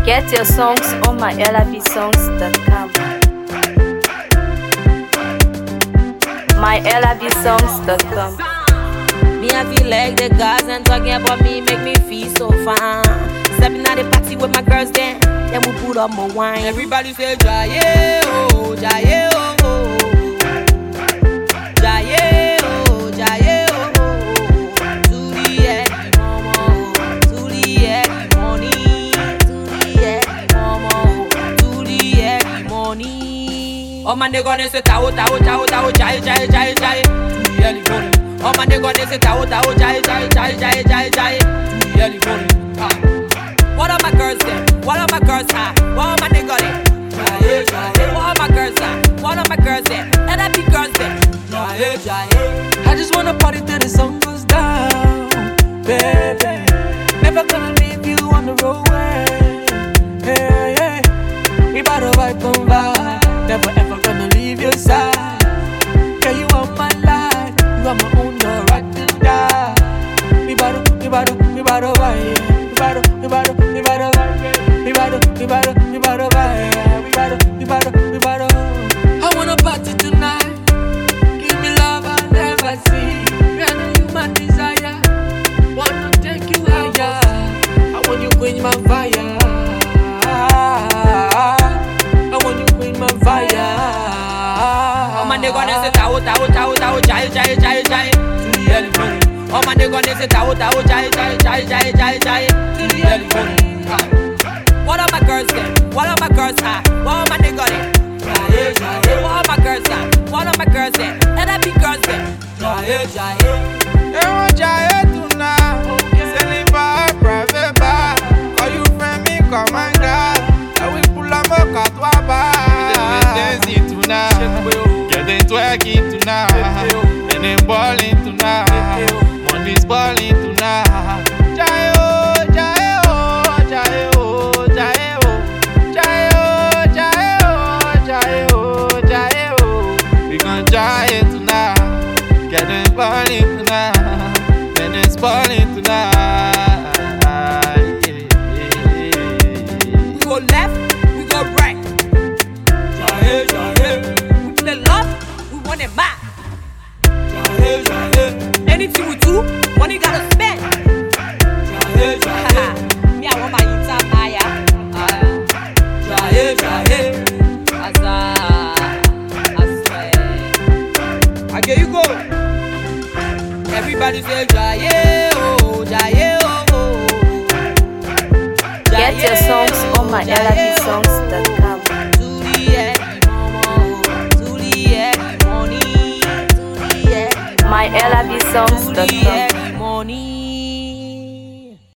Get your songs on myelabsongs.com. myelabsongs.com. Me, I feel like the guys and talking about me make me feel so fine. Stepping at the party with my girls then we put up more wine. Everybody say Jaye oh, Jaye oh, Jaye oh, Jaye oh, to the early mama, to the early morning, to the early mama, to the early morning. Oh man, they gonna say tao, tao, tao, tao, Jaye, Jaye, Jaye, Jaye, to the early morning. Oh man, they gonna say tao, tao, Jaye, Jaye, Jaye, Jaye, Jaye, Jaye, to the early morning. What are my girls there? What are my girls at? What are my niggas there? What are my girls at? What are my girls there? Let that be girls there. I just wanna party till the sun goes down, baby. Never gonna leave you on the roadway. Hey, hey. We bout to vibe on vibe. Never ever gonna leave your side. Yeah, you are my life. You are my own, no right to die. We bout to vibe. We bout to vibe. We bout to vibe. I wanna party tonight. Give me love I never see. I know you my desire. Wanna take you higher. I want you queen my fire. I want you queen my fire. Oh man, they gonna say tao, tao, tao, tao, Jaye, Jaye, Jaye, Jaye, to the early morning. Oh man, they gonna say tao, tao, Jaye, Jaye, Jaye, Jaye, Jaye, Jaye, to the early morning. What are my girls there? What are my girls at? What are my niggas there? What are my girls at? What are my girls there? Let that be girls there. Jaye tonight, selling bar, private bar. Call you friend me, come and girl. I will pull up a cat bar. Dancing tonight, getting twerking tonight, and then balling tonight, money's balling tonight. Jaye oh, Jaye oh, Jaye oh, Jaye oh, Jaye oh, Jaye oh, Jaye oh, Jaye oh. We gon' Jaye tonight, getting balling tonight, and it's balling tonight. We go left, we go right. Jaye, Jaye, We play love, we want it back. Jaye, Jaye, Anything we do, money gotta spend. Jaye, Jaye, Me, I want my entire Maya. Jaye, Jaye. I swear. Okay, you go. Everybody say Jaye oh, Jaye oh. Get your songs on myelabsongs.com. To the early mama, to the early morning, to the early myelabsongs.com. morning.